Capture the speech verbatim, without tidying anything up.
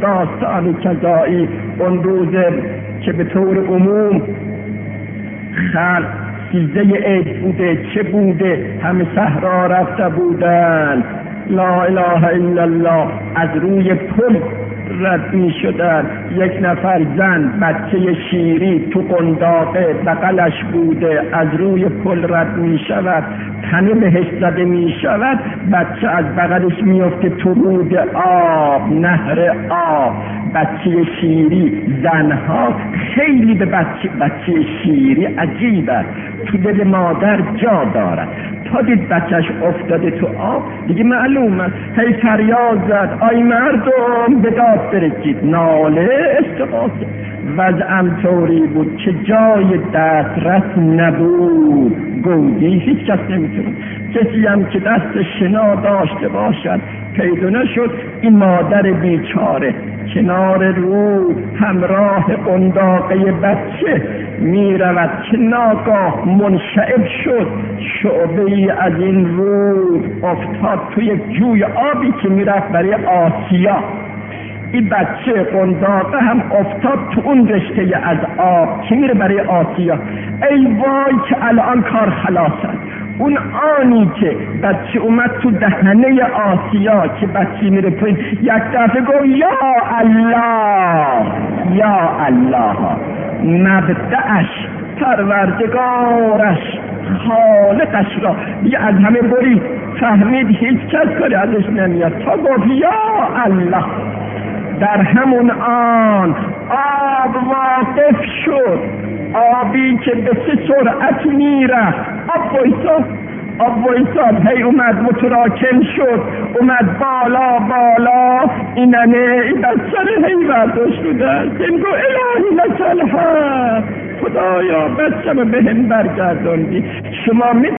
داستان کذایی اون روز که به طور عموم خلق سیزده عید بوده چه بوده، همه صحرا رفته بودن، لا اله الا الله، از روی پل رد می شدن، یک نفر زن بچه شیری تو قنداقه بغلش بوده از روی پل رد می شود، تنه بهش زده می شود، بچه از بغلش می افته تو رود آب، نهر آب، بچه شیری. زنها خیلی به بچه, بچه شیری عجیبه، تو دل مادر جا دارد. تا دید بچهش افتاده تو آب دیگه معلوم است، هی فریاد زد آی مردم به داد برسید، ناله استغاثه. وضعم طوری بود که جای دسترس نبود، گودی هیچ کس نمیتونه، کسی هم که دست شنا داشته باشد پیدا نشد. این مادر بیچاره کنار رود همراه قنداقه بچه می رود که ناگاه منشعب شد، شعبه ای از این رود افتاد توی یک جوی آبی که می رفت برای آسیا. این بچه قنداقه هم افتاد تو اون رشته از آب که میره برای آسیا. ای وای که الان کار خلاصه. اون آنی که بچه اومد تو دهنه آسیا که بچه میره پایین، یک دفعه گفت یا الله یا الله، مبدأش پروردگارش خالقش را دیگه از همه برید، فهمید هیچ کس کاری ازش نمیاد تا گفت یا الله. در همون آن آب واقف شد، آبی که به چه سرعت میرفت، آب وایساد، آب وایساد، هی اومد متراکم شد، اومد بالا بالا، ایننه این بچه هی برداشت شده، این گو الهی لک الحمد، خدایا بچه به هم برگرداندی. شما می